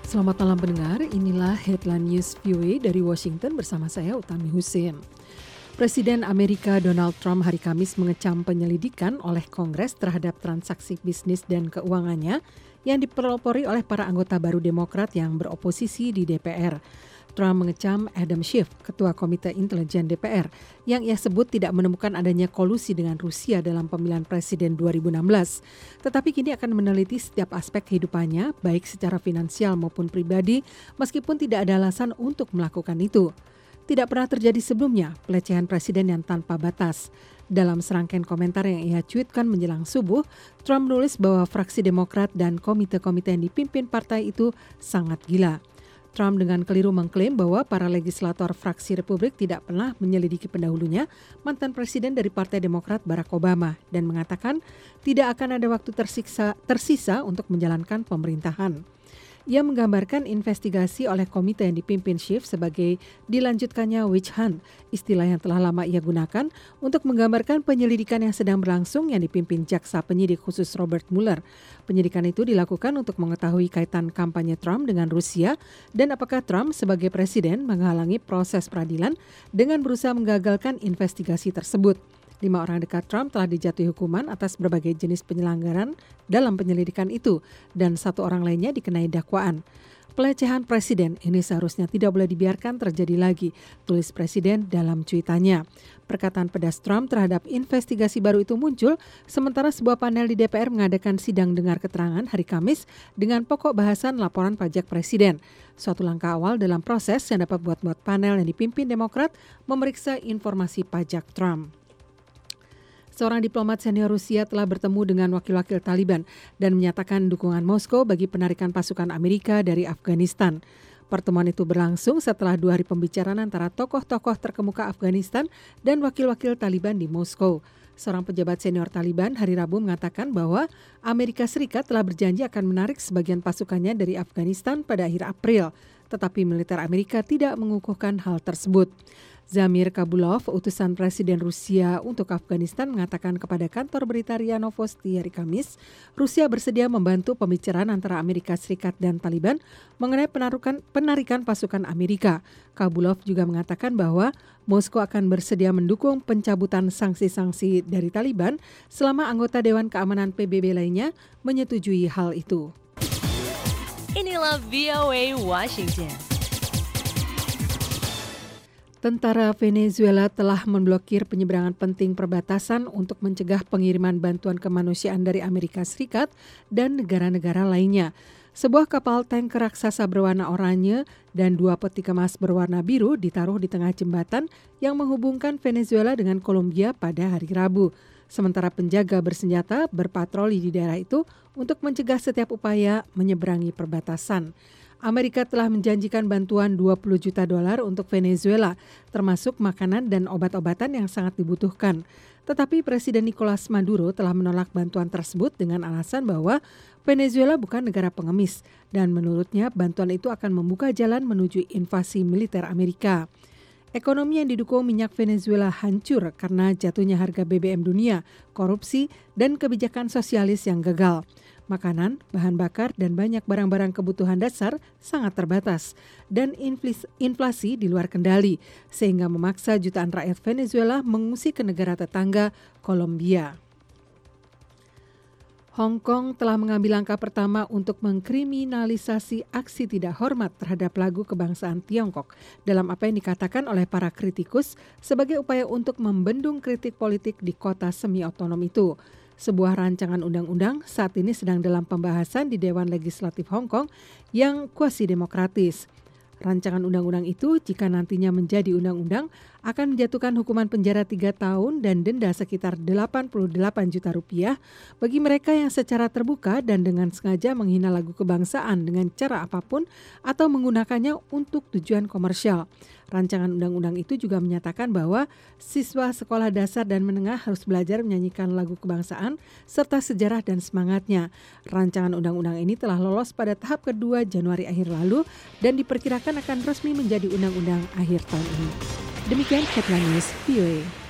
Selamat malam pendengar, inilah Headline News VOA dari Washington bersama saya Utami Husin. Presiden Amerika Donald Trump hari Kamis mengecam penyelidikan oleh Kongres terhadap transaksi bisnis dan keuangannya yang dipelopori oleh para anggota baru Demokrat yang beroposisi di DPR. Trump mengecam Adam Schiff, Ketua Komite Intelijen DPR, yang ia sebut tidak menemukan adanya kolusi dengan Rusia dalam pemilihan presiden 2016. Tetapi kini akan meneliti setiap aspek kehidupannya, baik secara finansial maupun pribadi, meskipun tidak ada alasan untuk melakukan itu. Tidak pernah terjadi sebelumnya pelecehan presiden yang tanpa batas. Dalam serangkaian komentar yang ia cuitkan menjelang subuh, Trump menulis bahwa fraksi Demokrat dan komite-komite yang dipimpin partai itu sangat gila. Trump dengan keliru mengklaim bahwa para legislator fraksi Republik tidak pernah menyelidiki pendahulunya, mantan presiden dari Partai Demokrat Barack Obama, dan mengatakan tidak akan ada waktu tersisa untuk menjalankan pemerintahan. Ia menggambarkan investigasi oleh komite yang dipimpin Schiff sebagai dilanjutkannya witch hunt, istilah yang telah lama ia gunakan untuk menggambarkan penyelidikan yang sedang berlangsung yang dipimpin jaksa penyidik khusus Robert Mueller. Penyidikan itu dilakukan untuk mengetahui kaitan kampanye Trump dengan Rusia dan apakah Trump sebagai presiden menghalangi proses peradilan dengan berusaha menggagalkan investigasi tersebut. 5 orang dekat Trump telah dijatuhi hukuman atas berbagai jenis penyelenggaraan dalam penyelidikan itu dan 1 orang lainnya dikenai dakwaan. Pelecehan presiden ini seharusnya tidak boleh dibiarkan terjadi lagi, tulis presiden dalam cuitannya. Perkataan pedas Trump terhadap investigasi baru itu muncul sementara sebuah panel di DPR mengadakan sidang dengar keterangan hari Kamis dengan pokok bahasan laporan pajak presiden. Suatu langkah awal dalam proses yang dapat buat panel yang dipimpin Demokrat memeriksa informasi pajak Trump. Seorang diplomat senior Rusia telah bertemu dengan wakil-wakil Taliban dan menyatakan dukungan Moskow bagi penarikan pasukan Amerika dari Afghanistan. Pertemuan itu berlangsung setelah 2 hari pembicaraan antara tokoh-tokoh terkemuka Afghanistan dan wakil-wakil Taliban di Moskow. Seorang pejabat senior Taliban hari Rabu mengatakan bahwa Amerika Serikat telah berjanji akan menarik sebagian pasukannya dari Afghanistan pada akhir April, tetapi militer Amerika tidak mengukuhkan hal tersebut. Zamir Kabulov, utusan Presiden Rusia untuk Afghanistan, mengatakan kepada kantor berita RIA Novosti hari Kamis, Rusia bersedia membantu pembicaraan antara Amerika Serikat dan Taliban mengenai penarikan pasukan Amerika. Kabulov juga mengatakan bahwa Moskow akan bersedia mendukung pencabutan sanksi-sanksi dari Taliban selama anggota Dewan Keamanan PBB lainnya menyetujui hal itu. Inilah VOA Washington. Tentara Venezuela telah memblokir penyeberangan penting perbatasan untuk mencegah pengiriman bantuan kemanusiaan dari Amerika Serikat dan negara-negara lainnya. Sebuah kapal tanker raksasa berwarna oranye dan 2 peti kemas berwarna biru ditaruh di tengah jembatan yang menghubungkan Venezuela dengan Kolombia pada hari Rabu. Sementara penjaga bersenjata berpatroli di daerah itu untuk mencegah setiap upaya menyeberangi perbatasan. Amerika telah menjanjikan bantuan $20 juta untuk Venezuela, termasuk makanan dan obat-obatan yang sangat dibutuhkan. Tetapi Presiden Nicolas Maduro telah menolak bantuan tersebut dengan alasan bahwa Venezuela bukan negara pengemis dan menurutnya bantuan itu akan membuka jalan menuju invasi militer Amerika. Ekonomi yang didukung minyak Venezuela hancur karena jatuhnya harga BBM dunia, korupsi, dan kebijakan sosialis yang gagal. Makanan, bahan bakar, dan banyak barang-barang kebutuhan dasar sangat terbatas dan inflasi di luar kendali, sehingga memaksa jutaan rakyat Venezuela mengungsi ke negara tetangga, Kolombia. Hong Kong telah mengambil langkah pertama untuk mengkriminalisasi aksi tidak hormat terhadap lagu kebangsaan Tiongkok dalam apa yang dikatakan oleh para kritikus sebagai upaya untuk membendung kritik politik di kota semi-otonom itu. Sebuah rancangan undang-undang saat ini sedang dalam pembahasan di Dewan Legislatif Hong Kong yang kuasi demokratis. Rancangan undang-undang itu jika nantinya menjadi undang-undang akan menjatuhkan hukuman penjara 3 tahun dan denda sekitar 88 juta rupiah bagi mereka yang secara terbuka dan dengan sengaja menghina lagu kebangsaan dengan cara apapun atau menggunakannya untuk tujuan komersial. Rancangan undang-undang itu juga menyatakan bahwa siswa sekolah dasar dan menengah harus belajar menyanyikan lagu kebangsaan serta sejarah dan semangatnya. Rancangan undang-undang ini telah lolos pada tahap kedua Januari akhir lalu dan diperkirakan akan resmi menjadi undang-undang akhir tahun ini. Demikian Headline News VOA.